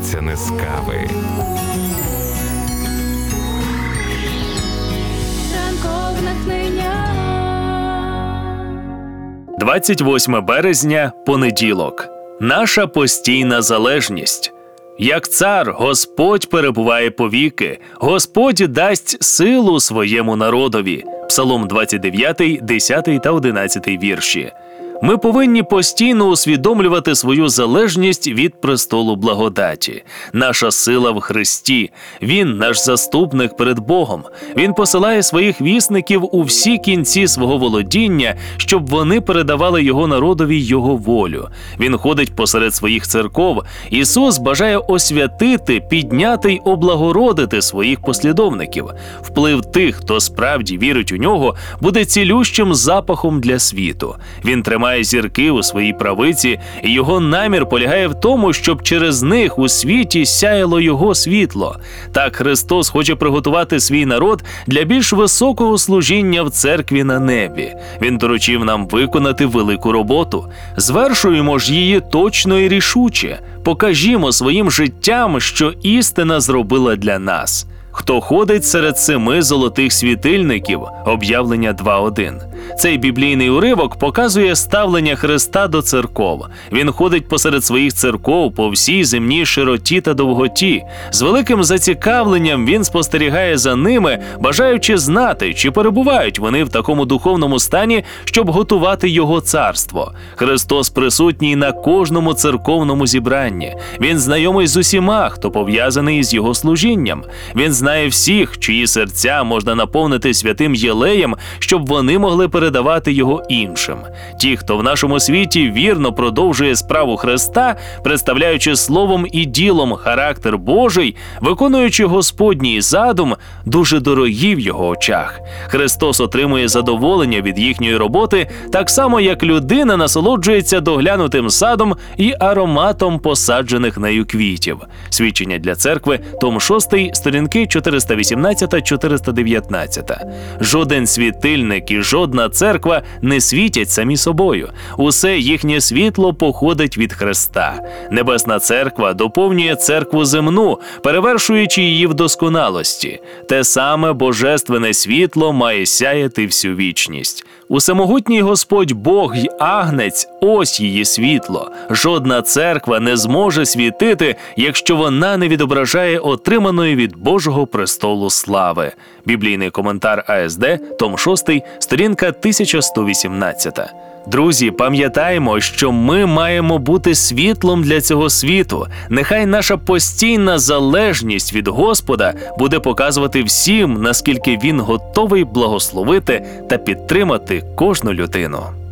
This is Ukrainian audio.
починається не з кави. Ранкове натхнення. 28 березня, понеділок. Наша постійна залежність. Як цар, Господь перебуває повіки, Господь дасть силу своєму народові. Псалом 29, 10 та 11 вірші. Ми повинні постійно усвідомлювати свою залежність від престолу благодаті. Наша сила в Христі. Він наш заступник перед Богом. Він посилає своїх вісників у всі кінці свого володіння, щоб вони передавали його народові його волю. Він ходить посеред своїх церков. Ісус бажає освятити, підняти й облагородити своїх послідовників. Вплив тих, хто справді вірить у нього, буде цілющим запахом для світу. Він тримає зірки у своїй правиці, і його намір полягає в тому, щоб через них у світі сяяло його світло. Так Христос хоче приготувати свій народ для більш високого служіння в церкві на небі. Він доручив нам виконати велику роботу. Звершуємо ж її точно і рішуче. Покажімо своїм життям, що істина зробила для нас. Хто ходить серед 7 золотих світильників? Об'явлення 2.1. Цей біблійний уривок показує ставлення Христа до церков. Він ходить посеред своїх церков по всій земній широті та довготі. З великим зацікавленням він спостерігає за ними, бажаючи знати, чи перебувають вони в такому духовному стані, щоб готувати його царство. Христос присутній на кожному церковному зібранні. Він знайомий з усіма, хто пов'язаний з його служінням. Він знає всіх, чиї серця можна наповнити святим єлеєм, щоб вони могли передавати його іншим. Ті, хто в нашому світі вірно продовжує справу Христа, представляючи словом і ділом характер Божий, виконуючи Господній задум, дуже дорогі в його очах. Христос отримує задоволення від їхньої роботи, так само, як людина насолоджується доглянутим садом і ароматом посаджених нею квітів. Свідчення для церкви, том 6, сторінки 418-419. Жоден світильник і жодна церква не світять самі собою. Усе їхнє світло походить від Христа. Небесна церква доповнює церкву земну, перевершуючи її в досконалості. Те саме божественне світло має сяяти всю вічність. Усемогутній Господь Бог й Агнець – ось її світло. Жодна церква не зможе світити, якщо вона не відображає отриманої від Божого престолу слави. Біблійний коментар АСД, том 6, сторінка 1118. Друзі, пам'ятаємо, що ми маємо бути світлом для цього світу. Нехай наша постійна залежність від Господа буде показувати всім, наскільки Він готовий благословити та підтримати кожну людину.